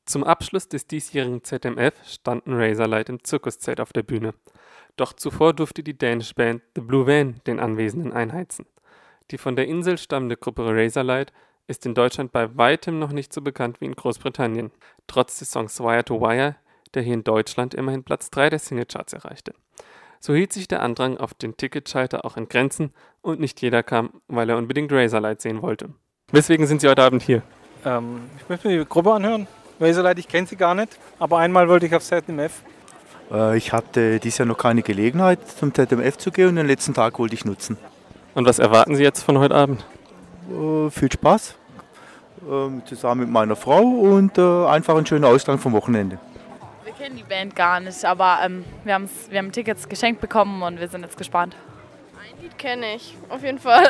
Zum Abschluss des diesjährigen ZMF standen Razorlight im Zirkuszelt auf der Bühne. Doch zuvor durfte die dänische Band The Blue Van den Anwesenden einheizen. Die von der Insel stammende Gruppe Razorlight ist in Deutschland bei weitem noch nicht so bekannt wie in Großbritannien, trotz des Songs Wire to Wire, der hier in Deutschland immerhin Platz 3 der Singlecharts erreichte. So hielt sich der Andrang auf den Ticketschalter auch in Grenzen und nicht jeder kam, weil er unbedingt Razorlight sehen wollte. Weswegen sind Sie heute Abend hier? Ich möchte mir die Gruppe anhören. Razorlight, ich kenne sie gar nicht, aber einmal wollte ich aufs ZMF. Ich hatte dieses Jahr noch keine Gelegenheit, zum ZMF zu gehen und den letzten Tag wollte ich nutzen. Und was erwarten Sie jetzt von heute Abend? Viel Spaß, zusammen mit meiner Frau und einfach einen schönen Ausgang vom Wochenende. Wir kennen die Band gar nicht, aber wir haben Tickets geschenkt bekommen und wir sind jetzt gespannt. Ein Lied kenne ich, auf jeden Fall.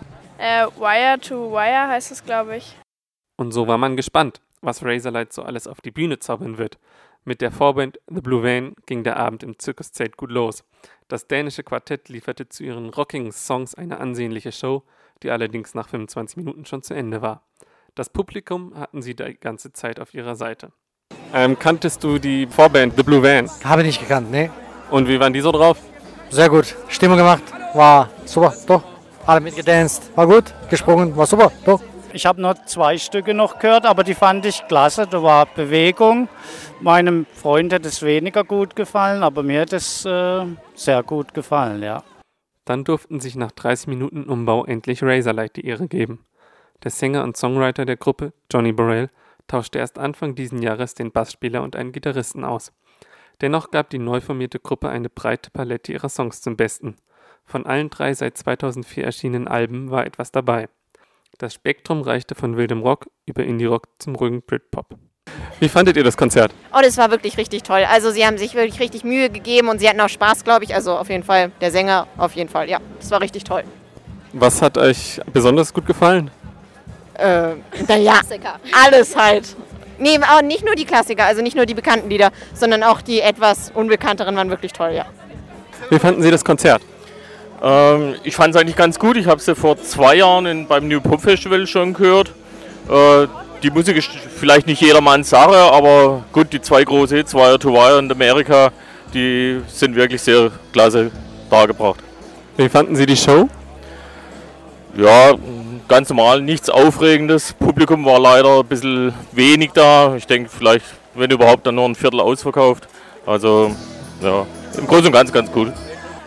Wire to Wire heißt es, glaube ich. Und so war man gespannt, was Razorlight so alles auf die Bühne zaubern wird. Mit der Vorband The Blue Van ging der Abend im Zirkuszelt gut los. Das dänische Quartett lieferte zu ihren rockigen Songs eine ansehnliche Show, die allerdings nach 25 Minuten schon zu Ende war. Das Publikum hatten sie die ganze Zeit auf ihrer Seite. Kanntest du die Vorband The Blue Van? Habe ich nicht gekannt, ne? Und wie waren die so drauf? Sehr gut. Stimmung gemacht. War super, doch. Alle mitgedanced. War gut. Gesprungen. War super, doch. Ich habe nur 2 Stücke noch gehört, aber die fand ich klasse. Da war Bewegung. Meinem Freund hat es weniger gut gefallen, aber mir hat es sehr gut gefallen, ja. Dann durften sich nach 30 Minuten Umbau endlich Razorlight die Ehre geben. Der Sänger und Songwriter der Gruppe, Johnny Borrell, tauschte erst Anfang diesen Jahres den Bassspieler und einen Gitarristen aus. Dennoch gab die neu formierte Gruppe eine breite Palette ihrer Songs zum Besten. Von allen 3 seit 2004 erschienenen Alben war etwas dabei. Das Spektrum reichte von wildem Rock über Indie-Rock zum ruhigen Britpop. Wie fandet ihr das Konzert? Oh, das war wirklich richtig toll. Also sie haben sich wirklich richtig Mühe gegeben und sie hatten auch Spaß, glaube ich. Also auf jeden Fall, der Sänger auf jeden Fall, ja. Das war richtig toll. Was hat euch besonders gut gefallen? Naja, alles halt. Nee, aber nicht nur die Klassiker, also nicht nur die bekannten Lieder, sondern auch die etwas unbekannteren waren wirklich toll, ja. Wie fanden Sie das Konzert? Ich fand es eigentlich ganz gut. Ich habe sie vor 2 Jahren beim New Pop Festival schon gehört. Die Musik ist vielleicht nicht jedermanns Sache, aber gut, die 2 große Hits, Wire to Wire und America, die sind wirklich sehr klasse dargebracht. Wie fanden Sie die Show? Ja, ganz normal, nichts Aufregendes. Publikum war leider ein bisschen wenig da. Ich denke vielleicht, wenn überhaupt, dann nur ein Viertel ausverkauft. Also ja, im Großen und Ganzen ganz gut.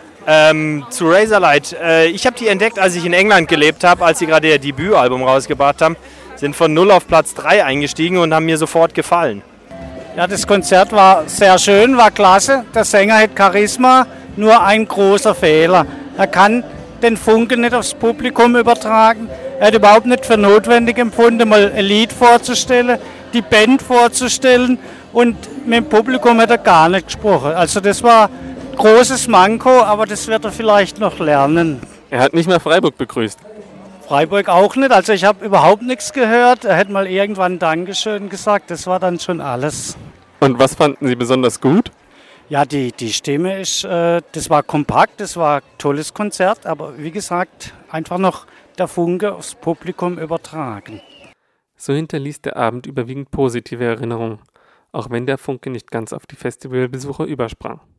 Zu Razorlight. Ich habe die entdeckt, als ich in England gelebt habe, als sie gerade ihr Debütalbum rausgebracht haben. Sind von 0 auf Platz 3 eingestiegen und haben mir sofort gefallen. Ja, das Konzert war sehr schön, war klasse. Der Sänger hat Charisma, nur ein großer Fehler. Er kann den Funken nicht aufs Publikum übertragen. Er hat überhaupt nicht für notwendig empfunden, mal ein Lied vorzustellen, die Band vorzustellen und mit dem Publikum hat er gar nicht gesprochen. Also das war großes Manko, aber das wird er vielleicht noch lernen. Er hat nicht mehr Freiburg begrüßt. Freiburg auch nicht, also ich habe überhaupt nichts gehört. Er hat mal irgendwann Dankeschön gesagt, das war dann schon alles. Und was fanden Sie besonders gut? Ja, die Stimme ist, das war kompakt, das war ein tolles Konzert, aber wie gesagt, einfach noch der Funke aufs Publikum übertragen. So hinterließ der Abend überwiegend positive Erinnerungen, auch wenn der Funke nicht ganz auf die Festivalbesucher übersprang.